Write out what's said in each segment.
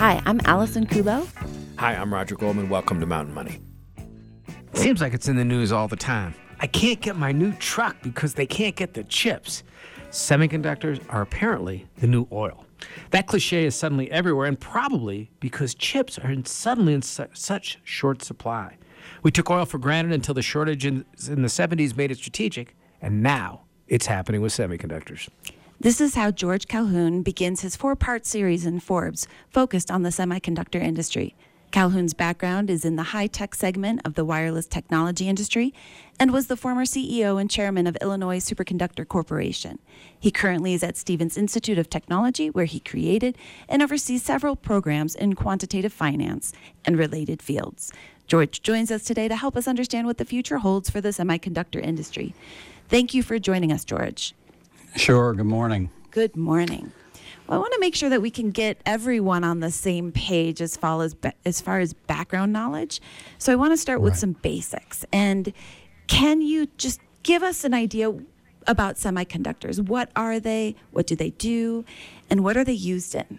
Hi, I'm Allison Kulo. Hi, I'm Roger Goldman. Welcome to Mountain Money. Seems like it's in the news all the time. I can't get my new truck because they can't get the chips. Semiconductors are apparently the new oil. That cliche is suddenly everywhere, and probably because chips are suddenly in such short supply. We took oil for granted until the shortage in the 70s made it strategic, and now it's happening with semiconductors. This is how George Calhoun begins his 4-part series in Forbes focused on the semiconductor industry. Calhoun's background is in the high-tech segment of the wireless technology industry and was the former CEO and chairman of Illinois Superconductor Corporation. He currently is at Stevens Institute of Technology, where he created and oversees several programs in quantitative finance and related fields. George joins us today to help us understand what the future holds for the semiconductor industry. Thank you for joining us, George. Sure. Good morning. Good morning. Well, I want to make sure that we can get everyone on the same page as far as background knowledge. So I want to start with some basics. And can you just give us an idea about semiconductors? What are they? What do they do? And what are they used in?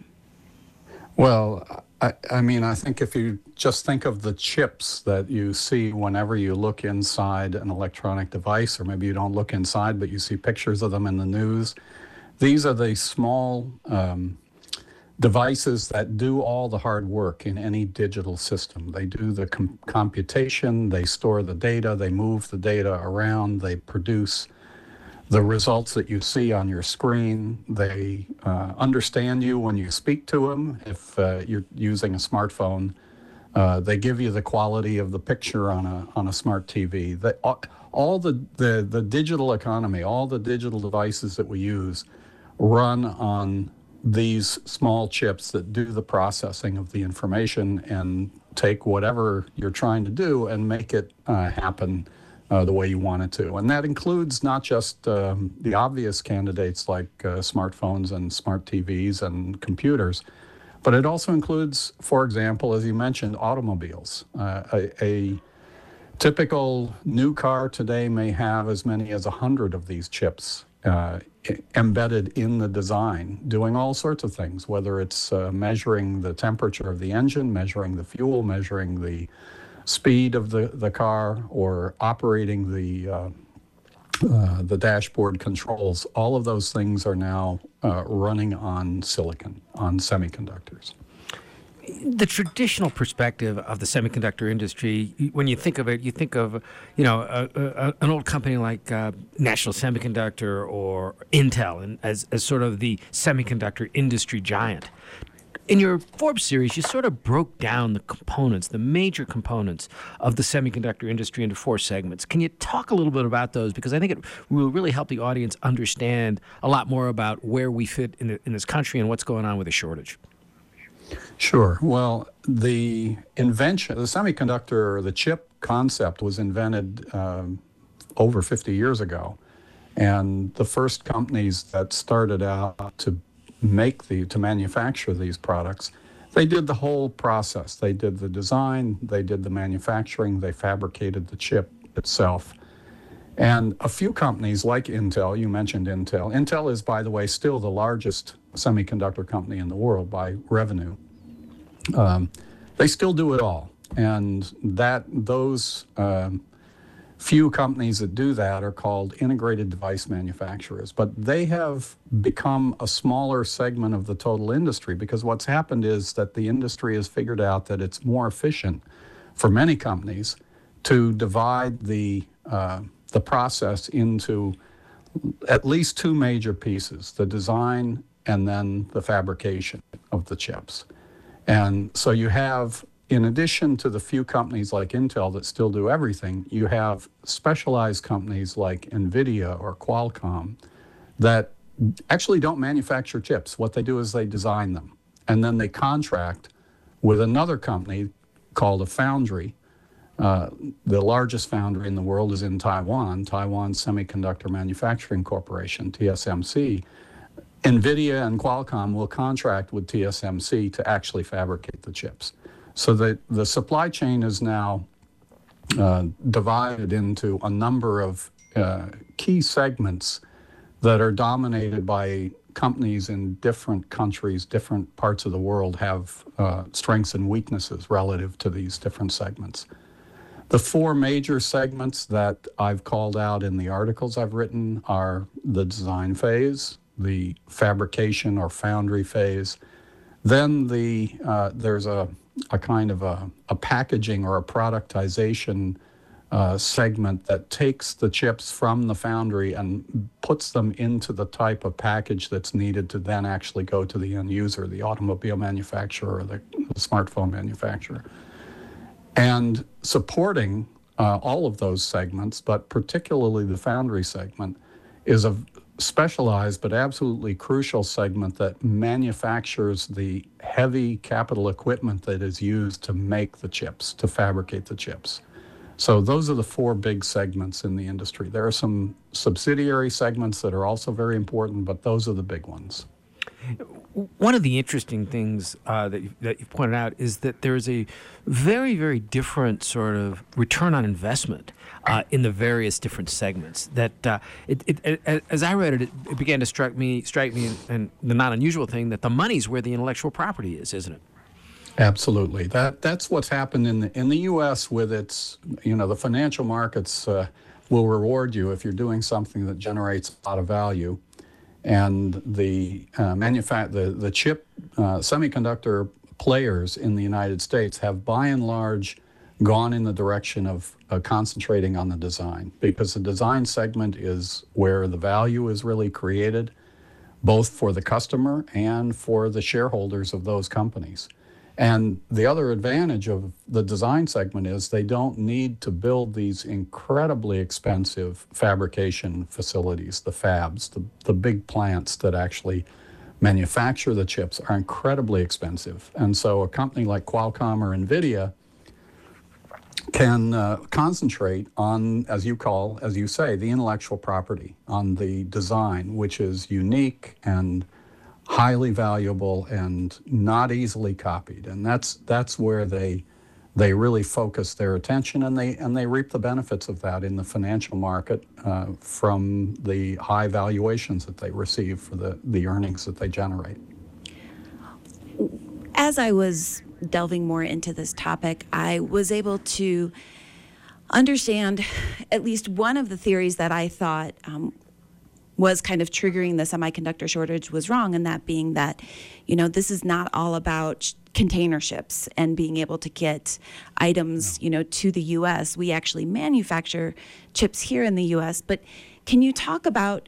Well, I think if you just think of the chips that you see whenever you look inside an electronic device, or maybe you don't look inside, but you see pictures of them in the news, these are the small devices that do all the hard work in any digital system. They do the computation, they store the data, they move the data around, they produce the results that you see on your screen. They understand you when you speak to them. If you're using a smartphone, they give you the quality of the picture on a smart TV. All the digital economy, all the digital devices that we use run on these small chips that do the processing of the information and take whatever you're trying to do and make it happen the way you want it to. And that includes not just the obvious candidates like smartphones and smart TVs and computers, but it also includes, for example, as you mentioned, automobiles. A typical new car today may have as many as 100 of these chips embedded in the design, doing all sorts of things, whether it's measuring the temperature of the engine, measuring the fuel, measuring the speed of the car, or operating the dashboard controls. All of those things are now running on silicon, on semiconductors. The traditional perspective of the semiconductor industry, when you think of it, you think of, an old company like National Semiconductor or Intel, and as sort of the semiconductor industry giant. In your Forbes series, you sort of broke down the components, the major components of the semiconductor industry into 4 segments. Can you talk a little bit about those? Because I think it will really help the audience understand a lot more about where we fit in this country and what's going on with the shortage. Sure. Well, the semiconductor, the chip concept was invented over 50 years ago. And the first companies that started out to manufacture these products, they did the whole process. They did the design, they did the manufacturing, they fabricated the chip itself. And a few companies like Intel, you mentioned Intel. Intel is, by the way, still the largest semiconductor company in the world by revenue. They still do it all. And those few companies that do that are called integrated device manufacturers. But they have become a smaller segment of the total industry, because what's happened is that the industry has figured out that it's more efficient for many companies to divide the process into at least 2 major pieces: the design and then the fabrication of the chips. And so you have, in addition to the few companies like Intel that still do everything, you have specialized companies like NVIDIA or Qualcomm that actually don't manufacture chips. What they do is they design them, and then they contract with another company called a foundry. The largest foundry in the world is in Taiwan Semiconductor Manufacturing Corporation, TSMC. NVIDIA and Qualcomm will contract with TSMC to actually fabricate the chips. So the supply chain is now divided into a number of key segments that are dominated by companies in different countries, different parts of the world have strengths and weaknesses relative to these different segments. The four major segments that I've called out in the articles I've written are the design phase, the fabrication or foundry phase, then there's a kind of a packaging or a productization segment that takes the chips from the foundry and puts them into the type of package that's needed to then actually go to the end user, the automobile manufacturer or the smartphone manufacturer. And supporting all of those segments, but particularly the foundry segment, is a specialized but absolutely crucial segment that manufactures the heavy capital equipment that is used to make the chips, to fabricate the chips. So those are the four big segments in the industry. There are some subsidiary segments that are also very important, but those are the big ones. One of the interesting things that you've pointed out is that there's a very, very different sort of return on investment in the various different segments. That as I read it, it began to strike me, and the not unusual thing that the money's where the intellectual property is, isn't it? Absolutely. That's what's happened in the U.S. with its, the financial markets will reward you if you're doing something that generates a lot of value. And the chip semiconductor players in the United States have by and large gone in the direction of concentrating on the design, because the design segment is where the value is really created, both for the customer and for the shareholders of those companies. And the other advantage of the design segment is they don't need to build these incredibly expensive fabrication facilities, the fabs, the big plants that actually manufacture the chips are incredibly expensive. And so a company like Qualcomm or NVIDIA can concentrate on, as you say, the intellectual property, on the design, which is unique and highly valuable and not easily copied. And that's where they really focus their attention, and they reap the benefits of that in the financial market from the high valuations that they receive for the earnings that they generate. As I was delving more into this topic, I was able to understand at least one of the theories that I thought was kind of triggering the semiconductor shortage was wrong, and that being that, this is not all about container ships and being able to get items, to the U.S. We actually manufacture chips here in the U.S. But can you talk about,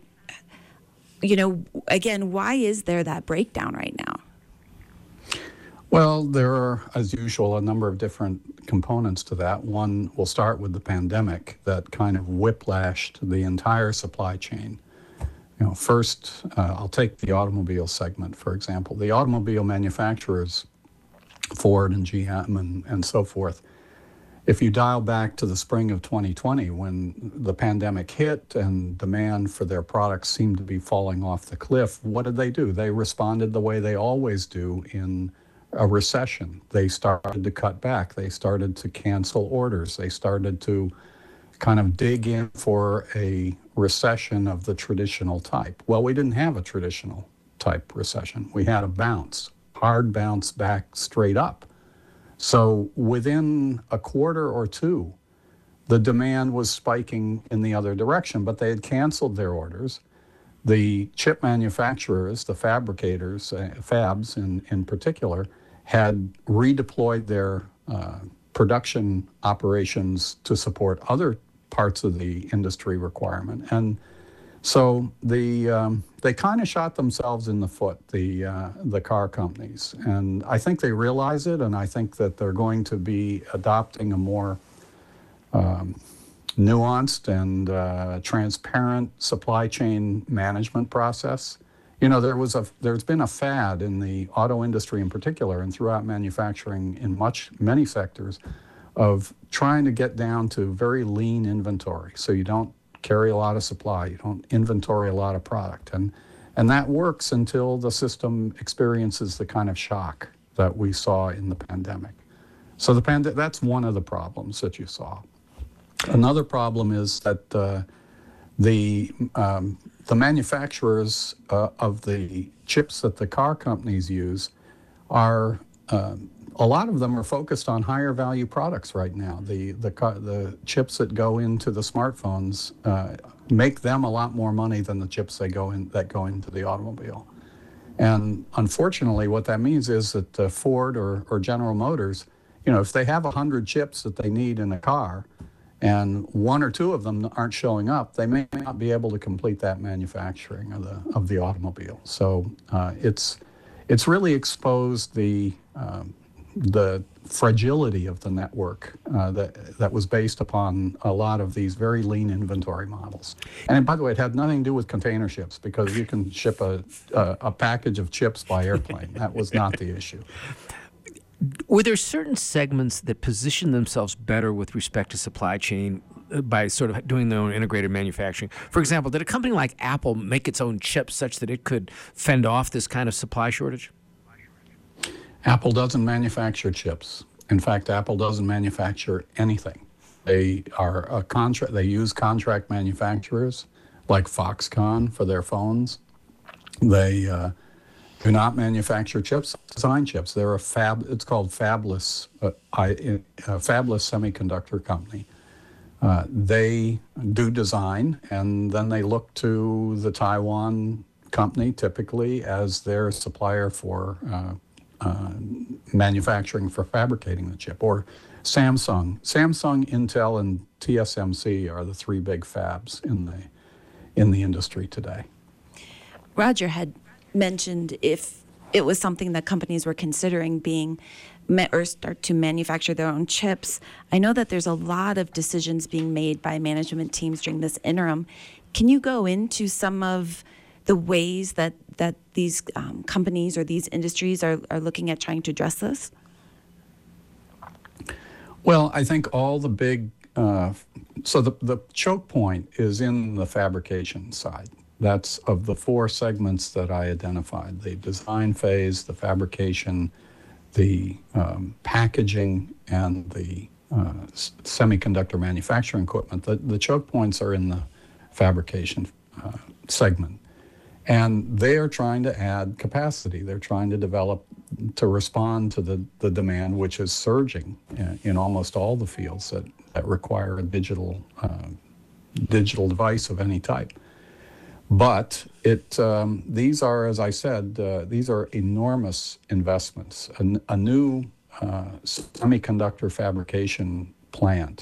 again, why is there that breakdown right now? Well, there are, as usual, a number of different components to that. One, we'll start with the pandemic that kind of whiplashed the entire supply chain. First, I'll take the automobile segment, for example. The automobile manufacturers, Ford and GM and so forth, if you dial back to the spring of 2020 when the pandemic hit and demand for their products seemed to be falling off the cliff, what did they do? They responded the way they always do in a recession. They started to cut back. They started to cancel orders. They started to kind of dig in for a recession of the traditional type. Well, we didn't have a traditional type recession. We had a hard bounce back straight up. So within a quarter or two, the demand was spiking in the other direction, but they had canceled their orders. The chip manufacturers, the fabricators, fabs in particular, had redeployed their production operations to support other parts of the industry requirement. And so they kind of shot themselves in the foot, the car companies. And I think they realize it, and I think that they're going to be adopting a more nuanced and transparent supply chain management process. There's been a fad in the auto industry in particular, and throughout manufacturing in many sectors, of trying to get down to very lean inventory. So you don't carry a lot of supply, you don't inventory a lot of product, and that works until the system experiences the kind of shock that we saw in the pandemic. So that's one of the problems that you saw. Another problem is that the the manufacturers of the chips that the car companies use are a lot of them are focused on higher value products right now. The chips that go into the smartphones make them a lot more money than the chips that go into the automobile. And unfortunately, what that means is that Ford or General Motors, if they have 100 chips that they need in a car, and one or two of them aren't showing up, they may not be able to complete that manufacturing of the automobile. So it's really exposed the fragility of the network that was based upon a lot of these very lean inventory models. And by the way, it had nothing to do with container ships, because you can ship a package of chips by airplane. That was not the issue. Were there certain segments that positioned themselves better with respect to supply chain by sort of doing their own integrated manufacturing? For example, did a company like Apple make its own chips such that it could fend off this kind of supply shortage? Apple doesn't manufacture chips. In fact, Apple doesn't manufacture anything. They are they use contract manufacturers like Foxconn for their phones. They do not manufacture chips, design chips. They're it's called fabless, fabless semiconductor company. They do design, and then they look to the Taiwan company typically as their supplier for manufacturing, for fabricating the chip. Or Samsung, Intel, and TSMC are the three big fabs in the industry today. Roger had mentioned if it was something that companies were considering being or start to manufacture their own chips. I know that there's a lot of decisions being made by management teams during this interim. Can you go into some of the ways that these companies or these industries are looking at trying to address this? Well, I think all the big, so the choke point is in the fabrication side. That's of the four segments that I identified: the design phase, the fabrication, the packaging, and the semiconductor manufacturing equipment. The choke points are in the fabrication segment. And they are trying to add capacity. They're trying to develop to respond to the demand, which is surging in almost all the fields that require a digital device of any type. But these are, as I said, these are enormous investments. A new semiconductor fabrication plant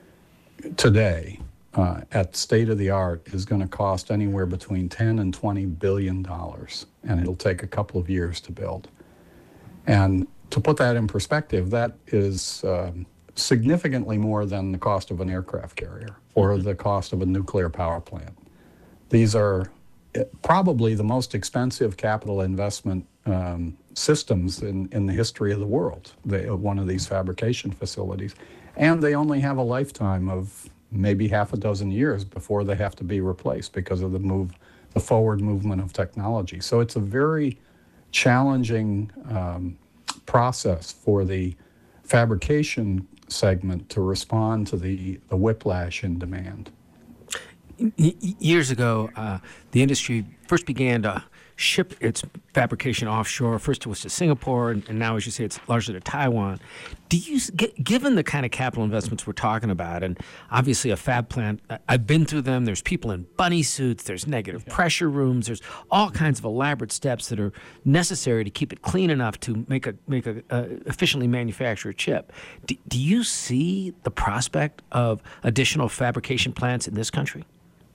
today at state of the art is going to cost anywhere between $10 and $20 billion, and it'll take a couple of years to build. And to put that in perspective, that is significantly more than the cost of an aircraft carrier or the cost of a nuclear power plant. These are probably the most expensive capital investment systems in the history of the world, one of these fabrication facilities. And they only have a lifetime of maybe half a dozen years before they have to be replaced because of the forward movement of technology. So it's a very challenging process for the fabrication segment to respond to the whiplash in demand. Years ago, the industry first began to ship its fabrication offshore. First it was to Singapore, and now, as you say, it's largely to Taiwan. Do you, given the kind of capital investments we're talking about, and obviously a fab plant, I've been through them, there's people in bunny suits, there's negative pressure rooms, there's all kinds of elaborate steps that are necessary to keep it clean enough to make a efficiently manufacture a chip. Do you see the prospect of additional fabrication plants in this country?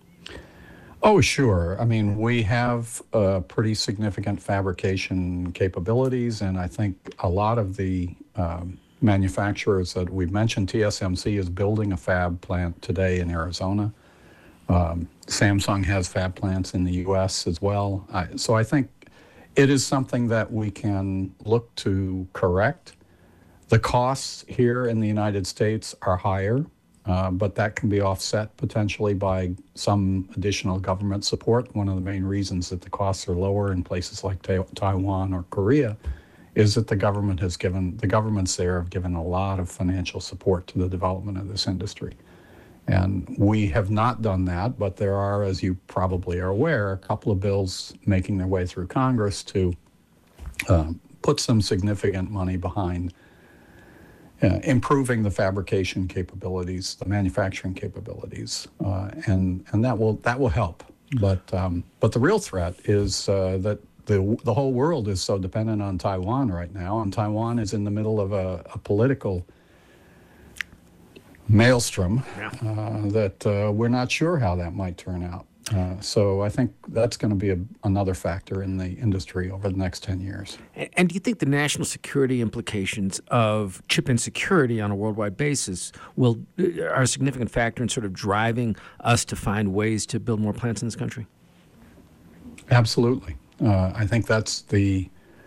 Oh, sure. I mean, we have pretty significant fabrication capabilities, and I think a lot of the manufacturers that we've mentioned, TSMC is building a fab plant today in Arizona. Samsung has fab plants in the U.S. as well. So I think it is something that we can look to correct. The costs here in the United States are higher. But that can be offset potentially by some additional government support. One of the main reasons that the costs are lower in places like Taiwan or Korea is that the governments there have given a lot of financial support to the development of this industry. And we have not done that, but there are, as you probably are aware, a couple of bills making their way through Congress to put some significant money behind improving the fabrication capabilities, the manufacturing capabilities, and that will help. But the real threat is that the whole world is so dependent on Taiwan right now, and Taiwan is in the middle of a political maelstrom that we're not sure how that might turn out. So I think that's going to be another factor in the industry over the next 10 years. And do you think the national security implications of chip insecurity on a worldwide basis are a significant factor in sort of driving us to find ways to build more plants in this country? Absolutely. I think that's the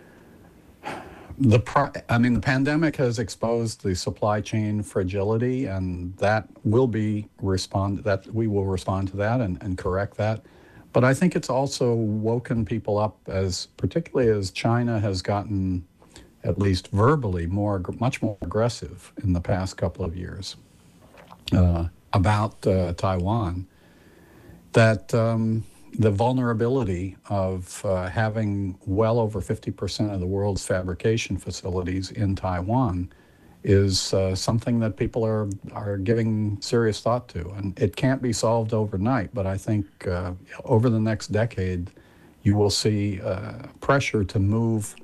pandemic has exposed the supply chain fragility, and that we will respond to that and correct that. But I think it's also woken people up, particularly as China has gotten, at least verbally, much more aggressive in the past couple of years about Taiwan, that the vulnerability of having well over 50% of the world's fabrication facilities in Taiwan is something that people are giving serious thought to. And it can't be solved overnight, but I think over the next decade, you will see pressure to move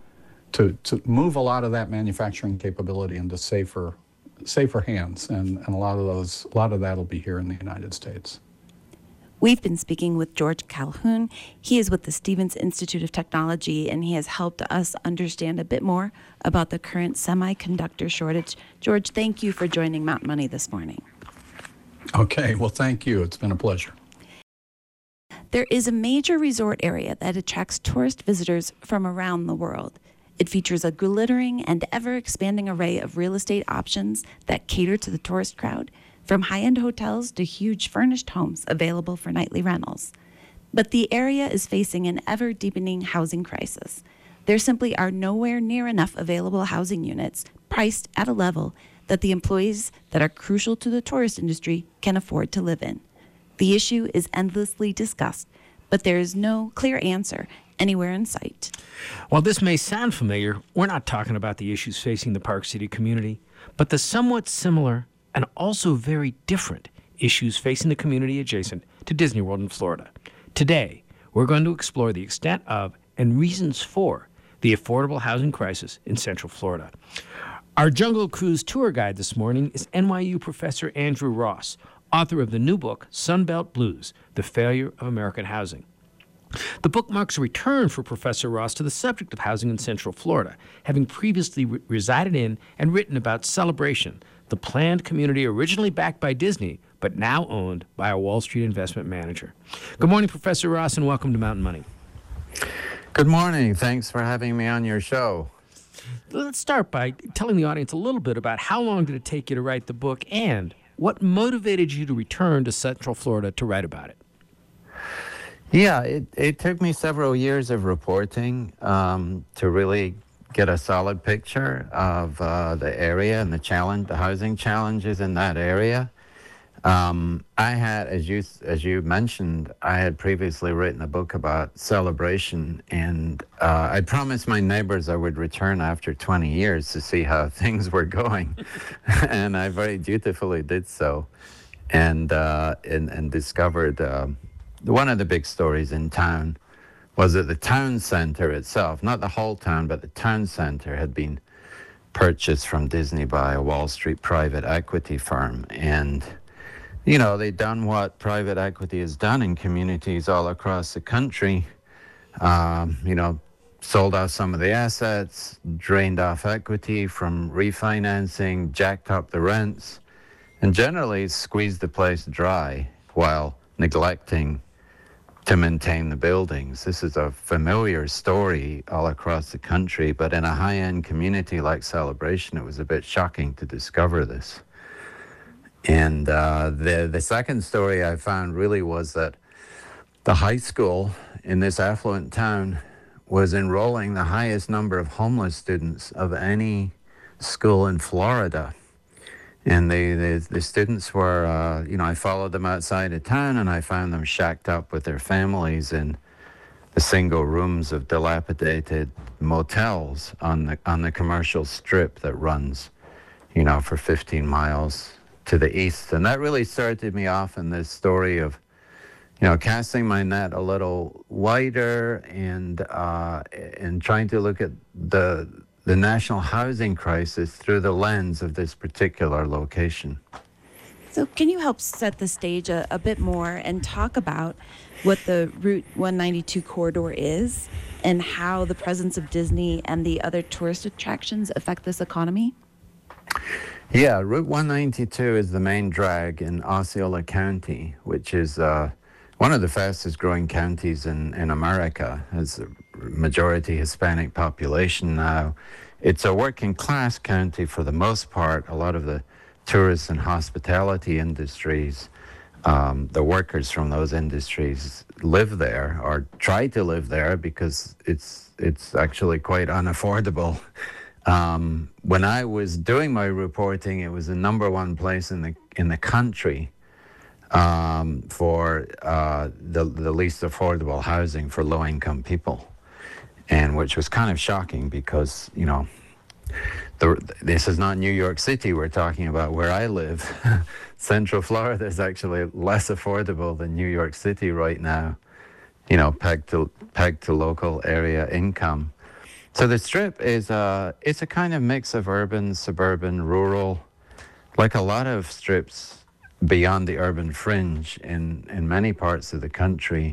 a lot of that manufacturing capability into safer hands, and a lot of that will be here in the United States. We've been speaking with George Calhoun. He is with the Stevens Institute of Technology, and he has helped us understand a bit more about the current semiconductor shortage. George, thank you for joining Mountain Money this morning. Okay, well, thank you. It's been a pleasure. There is a major resort area that attracts tourist visitors from around the world. It features a glittering and ever-expanding array of real estate options that cater to the tourist crowd, from high-end hotels to huge furnished homes available for nightly rentals. But the area is facing an ever-deepening housing crisis. There simply are nowhere near enough available housing units priced at a level that the employees that are crucial to the tourist industry can afford to live in. The issue is endlessly discussed, but there is no clear answer anywhere in sight. While this may sound familiar, we're not talking about the issues facing the Park City community, but the somewhat similar and also very different issues facing the community adjacent to Disney World in Florida. Today, we're going to explore the extent of and reasons for the affordable housing crisis in Central Florida. Our Jungle Cruise tour guide this morning is NYU professor Andrew Ross, author of the new book, Sunbelt Blues, The Failure of American Housing. The book marks a return for Professor Ross to the subject of housing in Central Florida, having previously resided in and written about Celebration, the planned community originally backed by Disney, but now owned by a Wall Street investment manager. Good morning, Professor Ross, and welcome to Mountain Money. Good morning. Thanks for having me on your show. Let's start by telling the audience a little bit about how long did it take you to write the book and what motivated you to return to Central Florida to write about it? Yeah, it took me several years of reporting to really get a solid picture of the area and the housing challenges in that area. I had, as you mentioned, I had previously written a book about Celebration, and I promised my neighbors I would return after 20 years to see how things were going, and I very dutifully did so, and discovered one of the big stories in town was that the town center itself, not the whole town, but the town center had been purchased from Disney by a Wall Street private equity firm. And, you know, they'd done what private equity has done in communities all across the country, sold off some of the assets, drained off equity from refinancing, jacked up the rents, and generally squeezed the place dry while neglecting to maintain the buildings. This is a familiar story all across the country, but in a high-end community like Celebration, it was a bit shocking to discover this. And the second story I found really was that the high school in this affluent town was enrolling the highest number of homeless students of any school in Florida. And the students were, I followed them outside of town, and I found them shacked up with their families in the single rooms of dilapidated motels on the commercial strip that runs, for 15 miles to the east. And that really started me off in this story of, casting my net a little wider and trying to look at the national housing crisis through the lens of this particular location. So can you help set the stage a bit more and talk about what the Route 192 corridor is and how the presence of Disney and the other tourist attractions affect this economy? Yeah, Route 192 is the main drag in Osceola County, which is one of the fastest growing counties in America. Has a majority Hispanic population now. It's a working class county for the most part. A lot of the tourist and hospitality industries, the workers from those industries live there or try to live there because it's actually quite unaffordable. When I was doing my reporting, it was the number one place in the country for the least affordable housing for low-income people, and which was kind of shocking because, this is not New York City we're talking about where I live. Central Florida is actually less affordable than New York City right now, pegged to local area income. So the Strip is it's a kind of mix of urban, suburban, rural, like a lot of strips beyond the urban fringe in many parts of the country.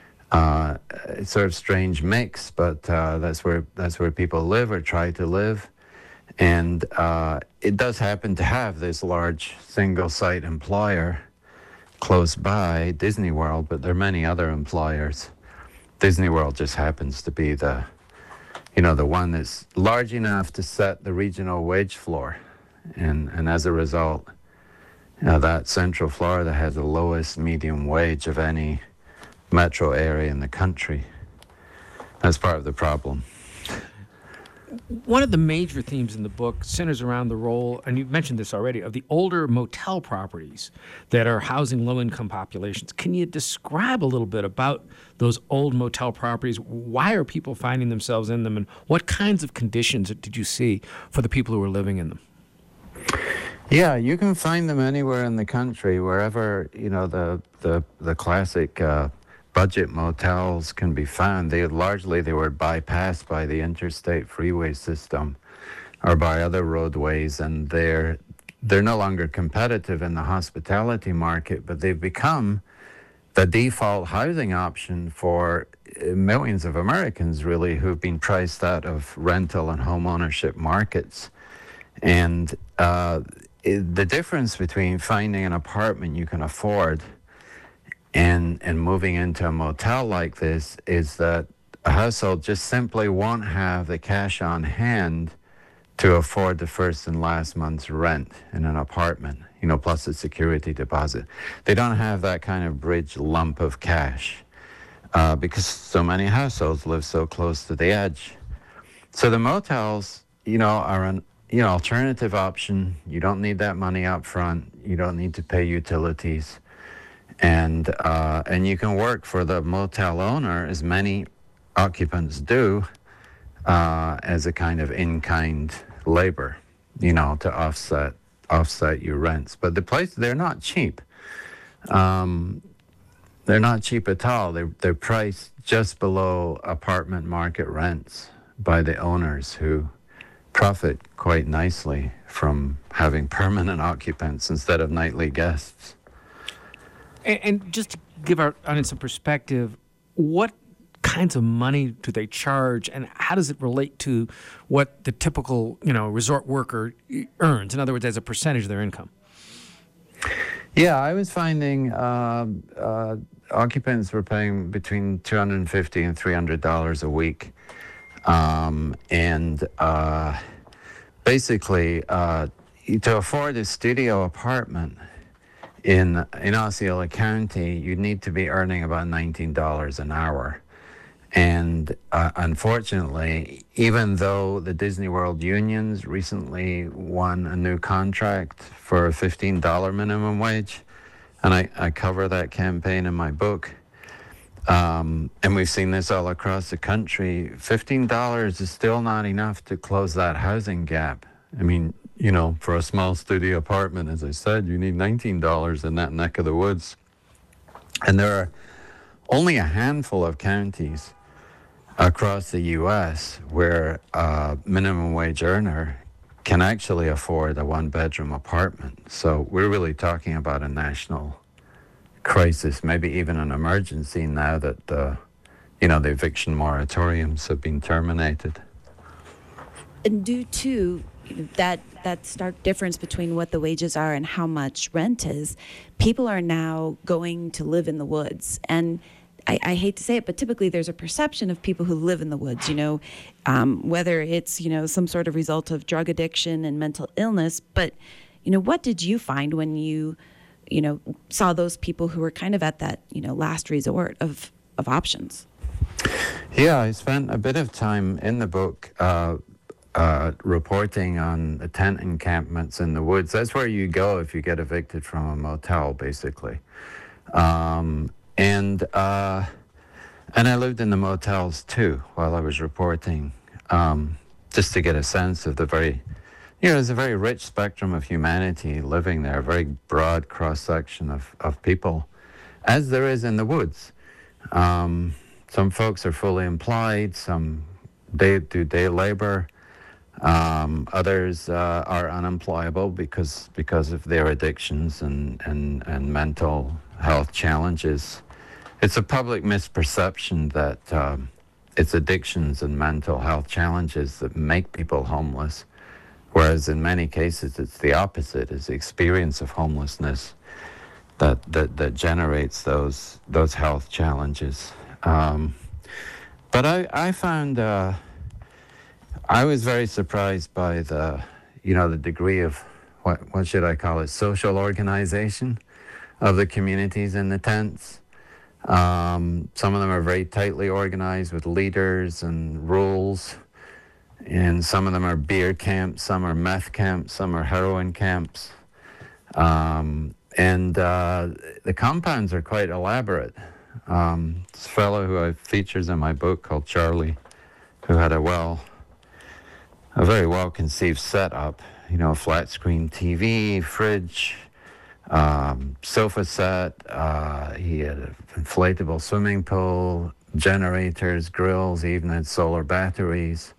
It's sort of strange mix, but that's where people live or try to live. And it does happen to have this large single-site employer close by, Disney World, but there are many other employers. Disney World just happens to be the one that's large enough to set the regional wage floor. And as a result, that Central Florida has the lowest median wage of any metro area in the country. That's part of the problem. One of the major themes in the book centers around the role, and you've mentioned this already, of the older motel properties that are housing low-income populations. Can you describe a little bit about those old motel properties? Why are people finding themselves in them, and what kinds of conditions did you see for the people who were living in them? Yeah, you can find them anywhere in the country, wherever the classic budget motels can be found. They were bypassed by the interstate freeway system or by other roadways, and they're no longer competitive in the hospitality market, but they've become the default housing option for millions of Americans, really, who've been priced out of rental and home ownership markets. And the difference between finding an apartment you can afford and moving into a motel like this is that a household just simply won't have the cash on hand to afford the first and last month's rent in an apartment, plus the security deposit. They don't have that kind of bridge lump of cash because so many households live so close to the edge. So the motels, are an alternative option. You don't need that money up front. You don't need to pay utilities. And you can work for the motel owner, as many occupants do, as a kind of in-kind labor, to offset your rents. But they're not cheap. They're not cheap at all. They're priced just below apartment market rents by the owners, who profit quite nicely from having permanent occupants instead of nightly guests. And just to give our audience some perspective, what kinds of money do they charge, and how does it relate to what the typical, resort worker earns? In other words, as a percentage of their income? Yeah, I was finding occupants were paying between $250 and $300 a week, basically to afford a studio apartment in Osceola County, you'd need to be earning about $19 an hour. And unfortunately, even though the Disney World unions recently won a new contract for a $15 minimum wage, and I cover that campaign in my book, and we've seen this all across the country, $15 is still not enough to close that housing gap. I mean, you know, for a small studio apartment, as I said, you need $19 in that neck of the woods. And there are only a handful of counties across the U.S. where a minimum wage earner can actually afford a one-bedroom apartment. So we're really talking about a national crisis, maybe even an emergency now that the eviction moratoriums have been terminated. And due to that stark difference between what the wages are and how much rent is, people are now going to live in the woods. And I hate to say it, but typically there's a perception of people who live in the woods, whether it's, some sort of result of drug addiction and mental illness. But, what did you find when you saw those people who were kind of at that, last resort of options? Yeah, I spent a bit of time in the book reporting on the tent encampments in the woods. That's where you go if you get evicted from a motel, basically. And I lived in the motels too while I was reporting, just to get a sense of the there's a very rich spectrum of humanity living there, a very broad cross-section of people, as there is in the woods. Some folks are fully employed, some do day labor, others are unemployable because of their addictions and mental health challenges. It's a public misperception that it's addictions and mental health challenges that make people homeless, whereas in many cases it's the opposite. It's the experience of homelessness that generates those health challenges. But I found I was very surprised by the degree of what should I call it, social organization of the communities in the tents. Some of them are very tightly organized with leaders and rules, and some of them are beer camps, some are meth camps, some are heroin camps. And the compounds are quite elaborate. This fellow who features in my book called Charlie, who had a very well-conceived setup, flat screen TV, fridge, sofa set, he had an inflatable swimming pool, generators, grills, he even had solar batteries.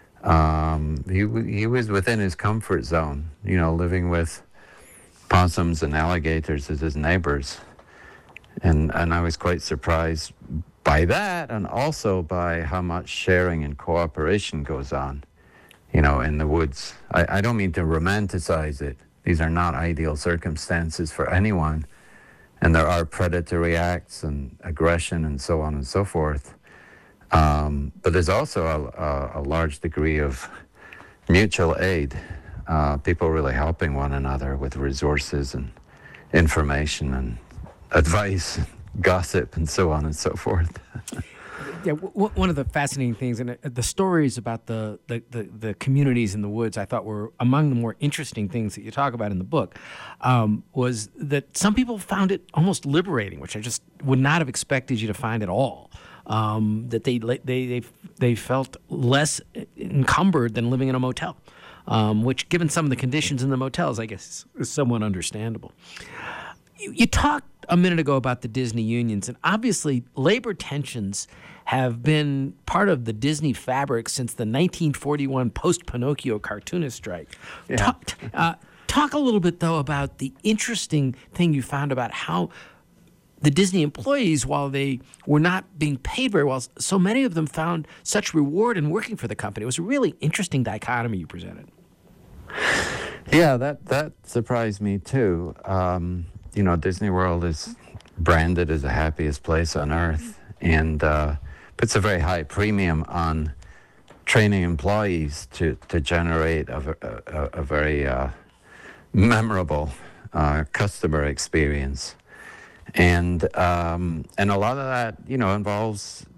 He was within his comfort zone, living with possums and alligators as his neighbors. And I was quite surprised by that, and also by how much sharing and cooperation goes on, in the woods. I don't mean to romanticize it. These are not ideal circumstances for anyone, and there are predatory acts and aggression and so on and so forth. But there's also a large degree of mutual aid, people really helping one another with resources and information and advice, gossip, and so on and so forth. Yeah, one of the fascinating things, and the stories about the communities in the woods, I thought were among the more interesting things that you talk about in the book, was that some people found it almost liberating, which I just would not have expected you to find at all. That they felt less encumbered than living in a motel, which, given some of the conditions in the motels, I guess is somewhat understandable. You talked a minute ago about the Disney unions, and obviously labor tensions have been part of the Disney fabric since the 1941 post-Pinocchio cartoonist strike. Yeah. Talk a little bit, though, about the interesting thing you found about how the Disney employees, while they were not being paid very well, so many of them found such reward in working for the company. It was a really interesting dichotomy you presented. Yeah, that surprised me, too. Disney World is branded as the happiest place on earth, and puts a very high premium on training employees to generate a very memorable customer experience. And a lot of that, involves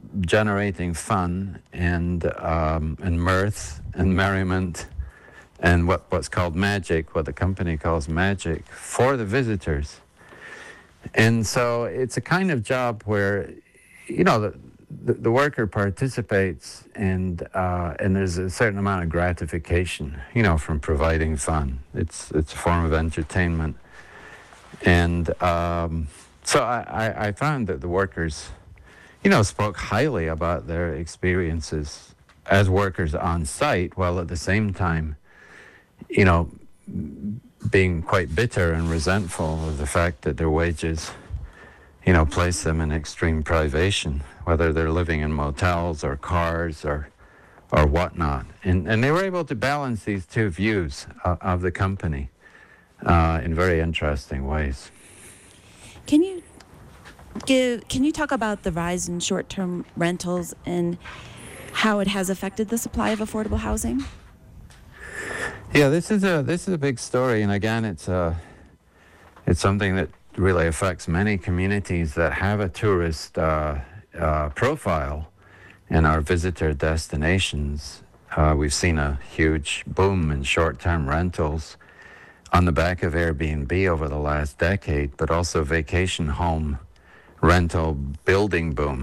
generating fun and mirth and merriment and what's called magic, what the company calls magic, for the visitors. And so it's a kind of job where, you know, the worker participates and there's a certain amount of gratification, you know, from providing fun. It's a form of entertainment. And so I found that the workers, you know, spoke highly about their experiences as workers on site, while at the same time, you know, being quite bitter and resentful of the fact that their wages, you know, place them in extreme privation, whether they're living in motels or cars or whatnot. And they were able to balance these two views of the company in very interesting ways. Can you talk about the rise in short-term rentals and how it has affected the supply of affordable housing? Yeah, this is a big story, and again, it's something that really affects many communities that have a tourist profile in our visitor destinations. We've seen a huge boom in short-term rentals on the back of Airbnb over the last decade, but also vacation home rental building boom.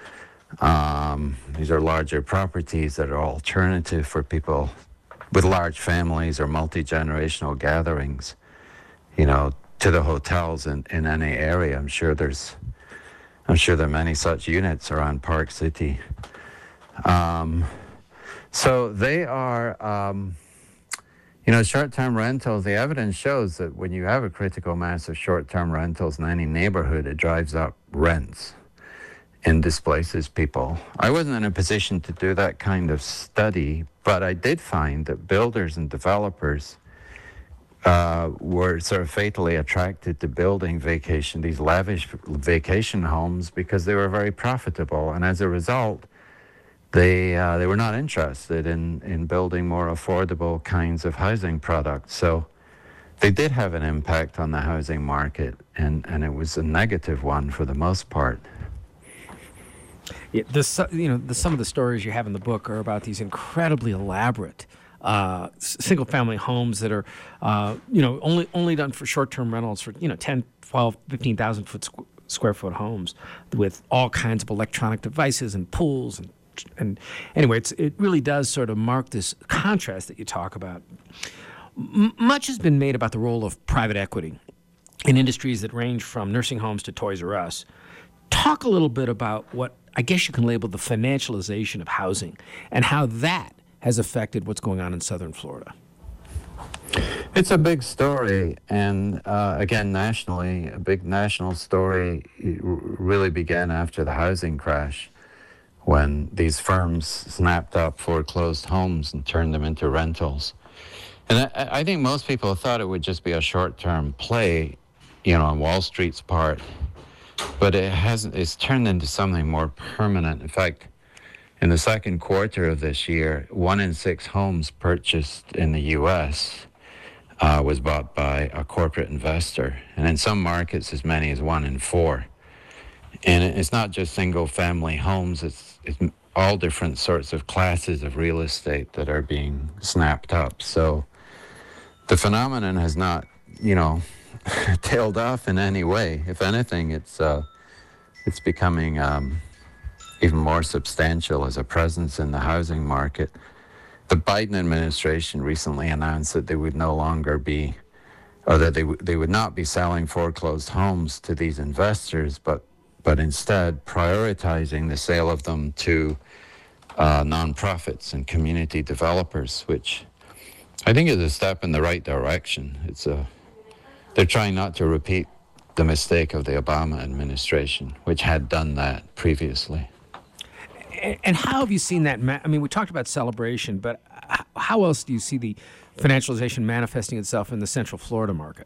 These are larger properties that are alternative for people with large families or multi-generational gatherings, you know, to the hotels in any area. I'm sure there are many such units around Park City. So they are, you know, short-term rentals, the evidence shows that when you have a critical mass of short-term rentals in any neighborhood, it drives up rents and displaces people. I wasn't in a position to do that kind of study, but I did find that builders and developers were sort of fatally attracted to building these lavish vacation homes because they were very profitable. And as a result, they were not interested in building more affordable kinds of housing products. So they did have an impact on the housing market, and it was a negative one for the most part. Yeah, some of the stories you have in the book are about these incredibly elaborate single-family homes that are, only done for short-term rentals for 10, 12, 15,000 square foot homes with all kinds of electronic devices and pools and anyway, it really does sort of mark this contrast that you talk about. Much has been made about the role of private equity in industries that range from nursing homes to Toys R Us. Talk a little bit about what I guess you can label the financialization of housing and how that has affected what's going on in southern Florida. It's a big story, and again, nationally, a big national story. It really began after the housing crash, when these firms snapped up foreclosed homes and turned them into rentals. And I think most people thought it would just be a short-term play, on Wall Street's part, but it hasn't. It's turned into something more permanent. In fact, in the second quarter of this year, 1 in 6 homes purchased in the U.S. Was bought by a corporate investor, and in some markets, as many as 1 in 4. And it's not just single-family homes; it's all different sorts of classes of real estate that are being snapped up. So the phenomenon has not, tailed off in any way. If anything, it's becoming even more substantial as a presence in the housing market. The Biden administration recently announced that they would no longer be, or that they would not be selling foreclosed homes to these investors, but instead prioritizing the sale of them to nonprofits and community developers, which I think is a step in the right direction. They're trying not to repeat the mistake of the Obama administration, which had done that previously. And how have you seen that? I mean, we talked about celebration, but how else do you see the financialization manifesting itself in the Central Florida market?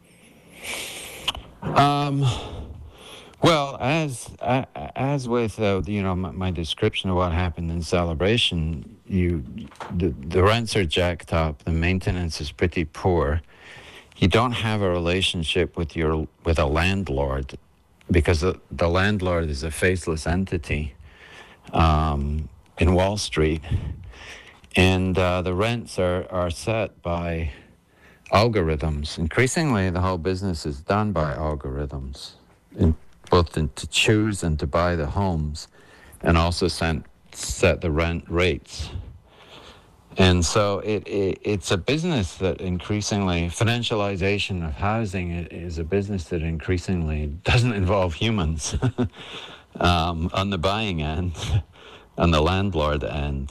Well, as with my description of what happened in Celebration, the rents are jacked up, the maintenance is pretty poor. You don't have a relationship with a landlord because the landlord is a faceless entity. in Wall Street. And the rents are set by algorithms. Increasingly, the whole business is done by algorithms, both to choose and to buy the homes, and also set the rent rates. And so it's a business that increasingly, financialization of housing is a business that increasingly doesn't involve humans on the buying end, on the landlord end.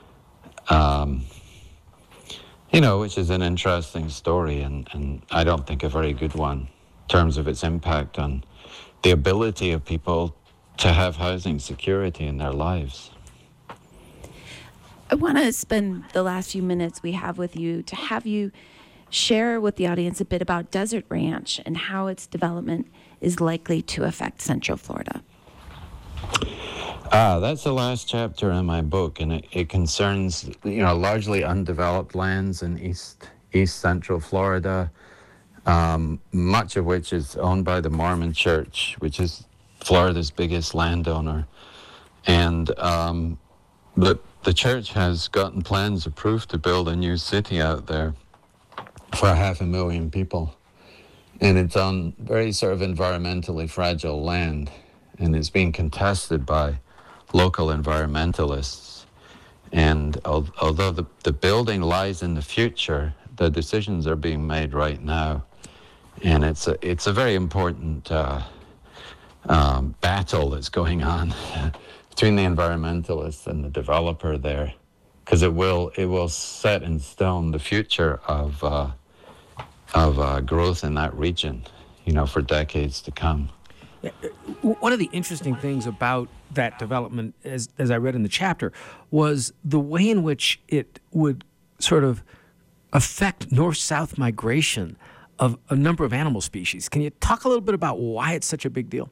Which is an interesting story, and I don't think a very good one in terms of its impact on the ability of people to have housing security in their lives. I want to spend the last few minutes we have with you to have you share with the audience a bit about Desert Ranch and how its development is likely to affect Central Florida. That's the last chapter in my book, and it concerns, largely undeveloped lands in East Central Florida, much of which is owned by the Mormon Church, which is Florida's biggest landowner. And the church has gotten plans approved to build a new city out there for 500,000 people. And it's on very sort of environmentally fragile land, and it's being contested by local environmentalists. And although the building lies in the future, the decisions are being made right now. And it's a very important battle that's going on between the environmentalists and the developer there, because it will set in stone the future of growth in that region, for decades to come. Yeah. One of the interesting things about that development, as I read in the chapter, was the way in which it would sort of affect north-south migration of a number of animal species. Can you talk a little bit about why it's such a big deal?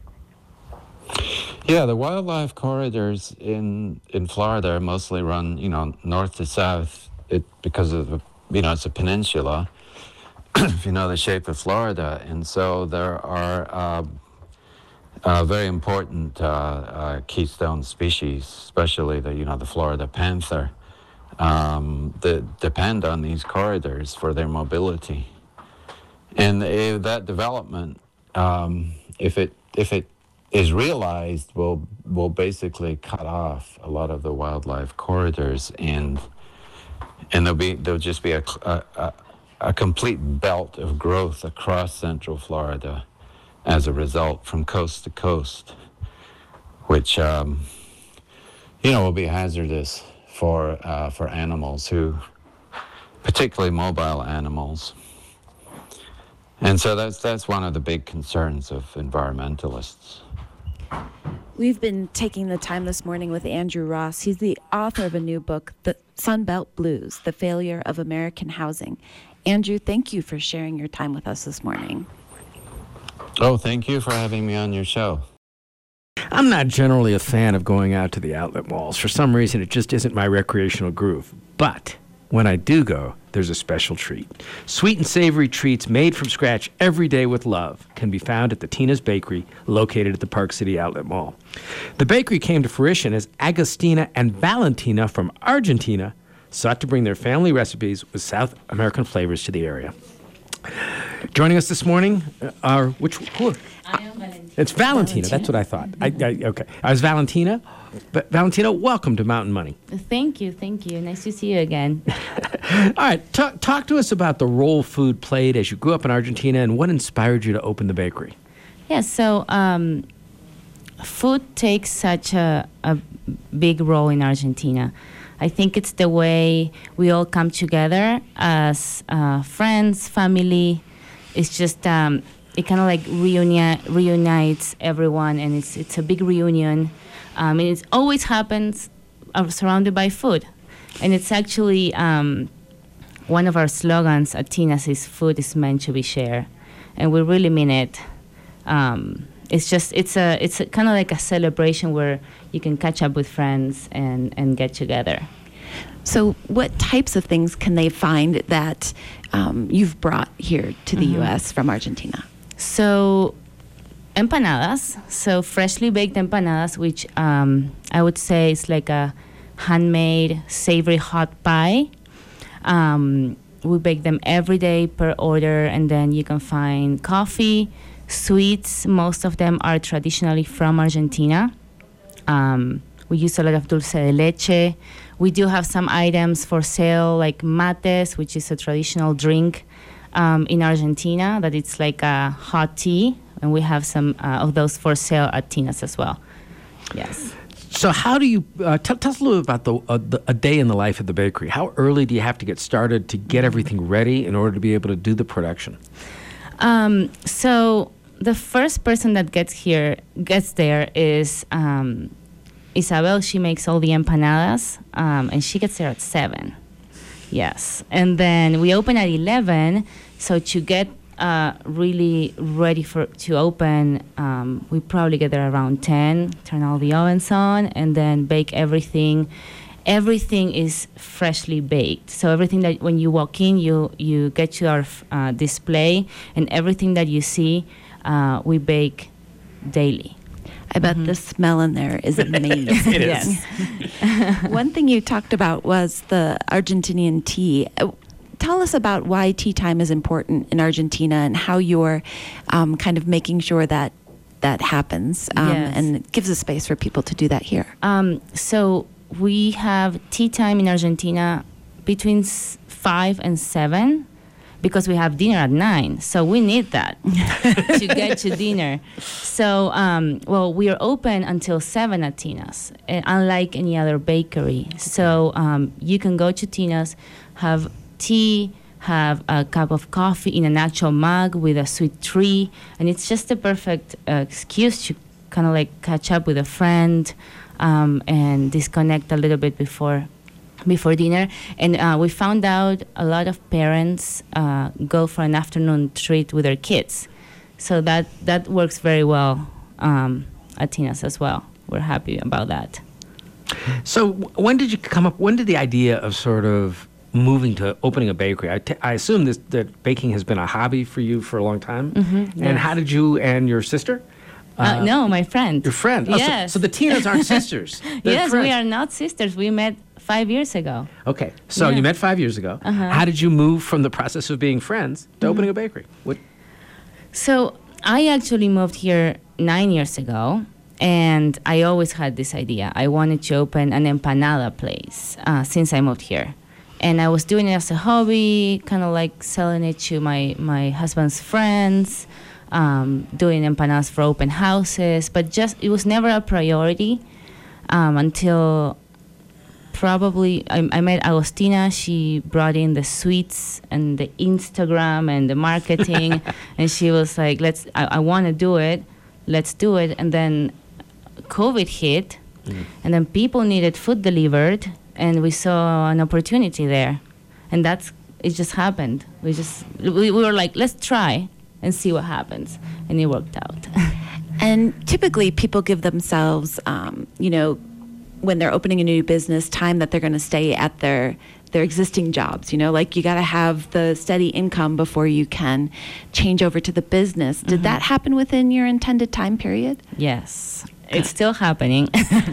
Yeah, the wildlife corridors in Florida are mostly run, north to south, because of it's a peninsula, if you know the shape of Florida, and so there are very important keystone species, especially the Florida panther, that depend on these corridors for their mobility. And that development, if it is realized, will basically cut off a lot of the wildlife corridors, and there'll just be a complete belt of growth across Central Florida as a result, from coast to coast, which will be hazardous for animals, particularly mobile animals. And so that's one of the big concerns of environmentalists. We've been taking the time this morning with Andrew Ross. He's the author of a new book, The Sunbelt Blues: The Failure of American Housing. Andrew, thank you for sharing your time with us this morning. Oh, thank you for having me on your show. I'm not generally a fan of going out to the outlet malls. For some reason, it just isn't my recreational groove. But when I do go, there's a special treat. Sweet and savory treats made from scratch every day with love can be found at the Tina's Bakery, located at the Park City Outlet Mall. The bakery came to fruition as Agostina and Valentina from Argentina sought to bring their family recipes with South American flavors to the area. Joining us this morning are who? I am Valentina. It's Valentina. That's what I thought. Okay. I was Valentina. But Valentina, welcome to Mountain Money. Thank you. Nice to see you again. All right. Talk to us about the role food played as you grew up in Argentina and what inspired you to open the bakery. Yeah, so food takes such a big role in Argentina. I think it's the way we all come together as friends, family. It's just it kind of like reunites everyone, and it's a big reunion. And it always happens surrounded by food, and it's actually one of our slogans at Tina's is "Food is meant to be shared," and we really mean it. It's a kind of like a celebration where you can catch up with friends and get together. So what types of things can they find that you've brought here to the U.S. from Argentina? So empanadas, so freshly baked empanadas, which I would say is like a handmade savory hot pie. We bake them every day per order, and then you can find coffee, sweets. Most of them are traditionally from Argentina. We use a lot of dulce de leche. We do have some items for sale, like mates, which is a traditional drink in Argentina, that it's like a hot tea, and we have some of those for sale at Tina's as well. Yes. So how do you, tell us a little bit about a day in the life of the bakery. How early do you have to get started to get everything ready in order to be able to do the production? So the first person that gets there is Isabel. She makes all the empanadas, and she gets there at 7. Yes. And then we open at 11, so to get really ready to open, we probably get there around 10, turn all the ovens on, and then bake everything. Everything is freshly baked. So everything that when you walk in, you get to our display, and everything that you see, we bake daily. I bet the smell in there is amazing. It is. Yes. One thing you talked about was the Argentinian tea. Tell us about why tea time is important in Argentina and how you're kind of making sure that happens, Yes. and it gives a space for people to do that here. So we have tea time in Argentina between 5 and 7, because we have dinner at 9. So we need that to get to dinner. So, we are open until 7 at Tina's, unlike any other bakery. So you can go to Tina's, have tea, have a cup of coffee in an actual mug with a sweet tree, and it's just a perfect excuse to kind of like catch up with a friend and disconnect a little bit before dinner. And we found out a lot of parents go for an afternoon treat with their kids. So that works very well at Tina's as well. We're happy about that. So when did you come up, when did the idea of sort of moving to opening a bakery? I assume that baking has been a hobby for you for a long time. Mm-hmm, And yes. how did you and your sister? No, my friend. Your friend? Oh, Yes. so the Tinas aren't sisters. They're Yes, friends. we are not sisters. We met 5 years ago. Okay, so Yeah. you met 5 years ago. Uh-huh. How did you move from the process of being friends to opening a bakery? What? So I actually moved here 9 years ago, and I always had this idea. I wanted to open an empanada place since I moved here. And I was doing it as a hobby, kind of like selling it to my husband's friends, doing empanadas for open houses, but just it was never a priority until probably I met Agostina. She brought in the sweets and the Instagram and the marketing, and she was like, I want to do it, let's do it. And then COVID hit, and then people needed food delivered, and we saw an opportunity there, and it just happened. We were like, let's try and see what happens, and it worked out. And typically people give themselves, when they're opening a new business, time that they're going to stay at their existing jobs. Like you got to have the steady income before you can change over to the business. Did that happen within your intended time period? Yes, it's still happening.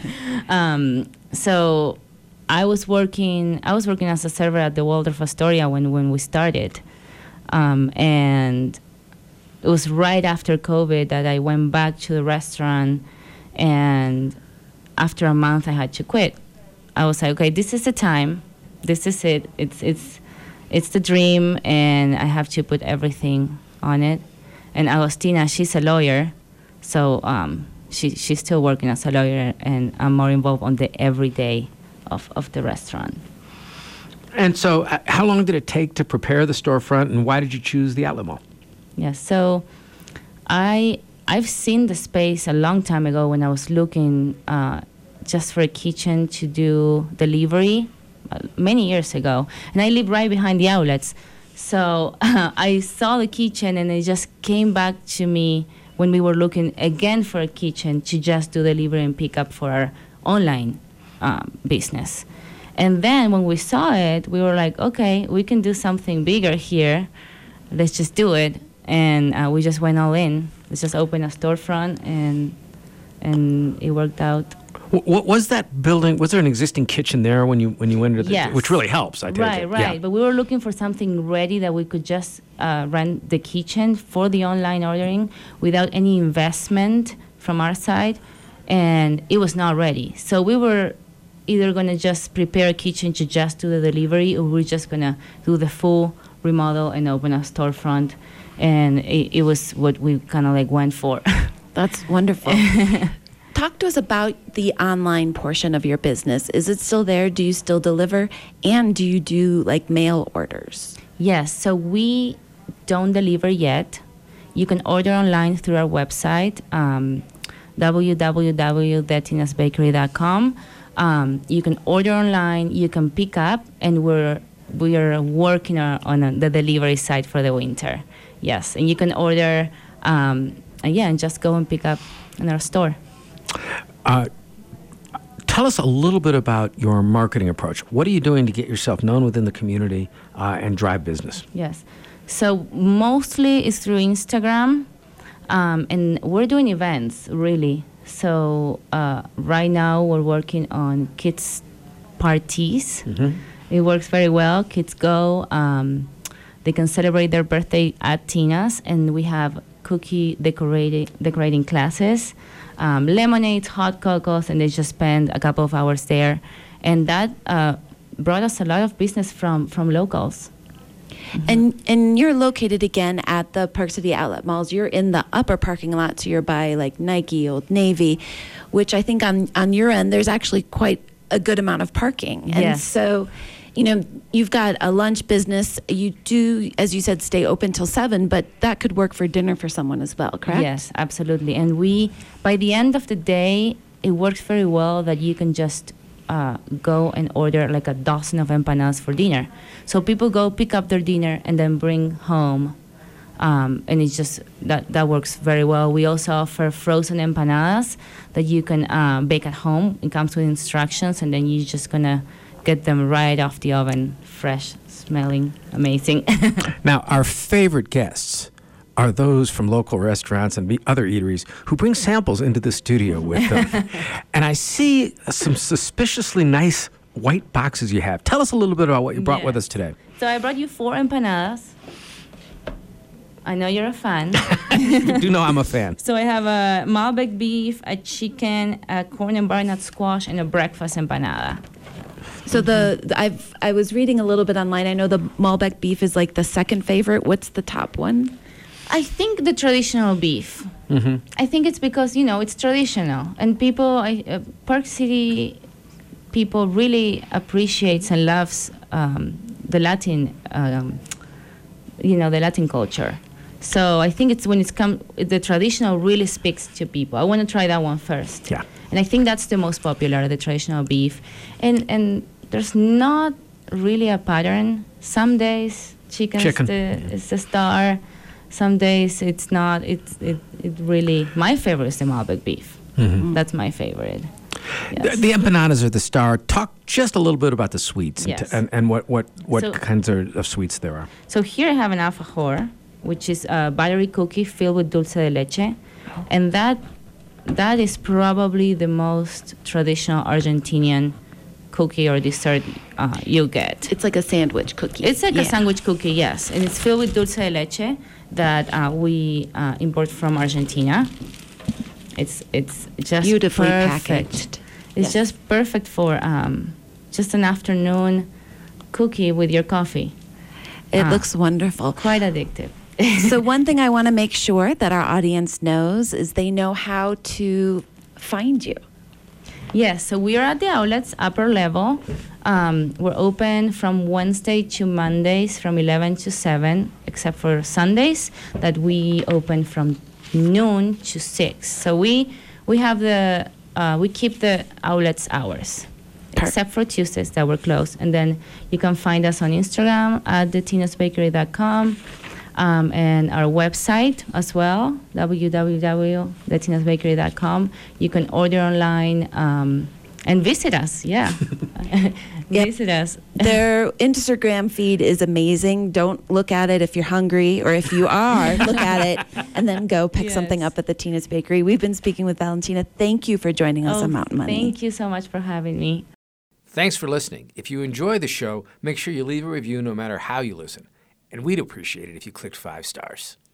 So I was working as a server at the Waldorf Astoria when we started, and it was right after COVID that I went back to the restaurant, and after a month I had to quit. I was like, okay, this is the time, this is it. It's the dream, and I have to put everything on it. And Agostina, she's a lawyer, so she's still working as a lawyer, and I'm more involved on the everyday of the restaurant. And so how long did it take to prepare the storefront, and why did you choose the outlet mall? Yeah, so I've seen the space a long time ago when I was looking just for a kitchen to do delivery many years ago. And I live right behind the outlets. So I saw the kitchen, and it just came back to me when we were looking again for a kitchen to just do delivery and pick up for our online business. And then when we saw it, we were like, okay, we can do something bigger here. Let's just do it. And we just went all in. let's just open a storefront, and it worked out. What was that building? Was there an existing kitchen there when you went into the, Yes. which really helps, I take Right, it. right. Yeah. But we were looking for something ready that we could just run the kitchen for the online ordering without any investment from our side, and it was not ready. So we were either going to just prepare a kitchen to just do the delivery, or we're just going to do the full remodel and open a storefront, and it was what we kind of like went for. That's wonderful. Talk to us about the online portion of your business. Is it still there? Do you still deliver? And do you do like mail orders? Yes, so we don't deliver yet. You can order online through our website, www.thetinasbakery.com. You can order online, you can pick up, and we are working on the delivery side for the winter. Yes, and you can order, and just go and pick up in our store. Tell us a little bit about your marketing approach. What are you doing to get yourself known within the community and drive business? Yes. So mostly it's through Instagram, and we're doing events, really. So right now we're working on kids' parties. Mm-hmm. It works very well. Kids go. They can celebrate their birthday at Tina's, and we have cookie decorating classes, lemonades, hot cocos, and they just spend a couple of hours there. And that brought us a lot of business from locals. And you're located again at the Park City Outlet Malls. You're in the upper parking lot, so you're by like Nike, Old Navy, which I think on your end there's actually quite a good amount of parking. And Yes. so, you've got a lunch business. You do, as you said, stay open till 7, but that could work for dinner for someone as well, correct? Yes, absolutely. And by the end of the day, it works very well that you can just go and order like a dozen of empanadas for dinner. So people go pick up their dinner and then bring home, and it's just that works very well. We also offer frozen empanadas that you can bake at home. It comes with instructions, and then you're just gonna get them right off the oven, fresh, smelling, amazing. Now, our favorite guests are those from local restaurants and other eateries who bring samples into the studio with them. And I see some suspiciously nice white boxes you have. Tell us a little bit about what you brought with us today. So I brought you 4 empanadas. I know you're a fan. You do know I'm a fan. So I have a Malbec beef, a chicken, a corn and butternut squash, and a breakfast empanada. So I was reading a little bit online. I know the Malbec beef is like the second favorite. What's the top one? I think the traditional beef. Mm-hmm. I think it's because, it's traditional. And Park City people really appreciates and loves the Latin, the Latin culture. So I think it's when the traditional really speaks to people. I want to try that one first. Yeah. And I think that's the most popular, the traditional beef. And there's not really a pattern. Some days chicken. is the star. Some days it's not. It really, my favorite is the Malbec beef. Mm-hmm. That's my favorite. Yes. The empanadas are the star. Talk just a little bit about the sweets Yes. and what So- kinds of sweets there are. So here I have an alfajor, which is a buttery cookie filled with dulce de leche, and that is probably the most traditional Argentinian cookie or dessert you'll get. It's like a sandwich cookie. It's like a Yeah. sandwich cookie, yes, and it's filled with dulce de leche that we import from Argentina. It's just Beautifully perfect. packaged. It's Yes. just perfect for just an afternoon cookie with your coffee. It looks wonderful. Quite addictive. So one thing I want to make sure that our audience knows is they know how to find you. Yes, so we are at the outlets, upper level. We're open from Wednesday to Mondays from 11 to 7, except for Sundays that we open from noon to 6. So we have we keep the outlets hours, except for Tuesdays that we're closed. And then you can find us on Instagram at thetinasbakery.com. And our website as well, www.thetinasbakery.com. You can order online and visit us, yeah. Yep. Visit us. Their Instagram feed is amazing. Don't look at it if you're hungry, or if you are, look at it and then go pick something up at the Tina's Bakery. We've been speaking with Valentina. Thank you for joining us on Mountain Money. Thank you so much for having me. Thanks for listening. If you enjoy the show, make sure you leave a review no matter how you listen. And we'd appreciate it if you clicked 5 stars.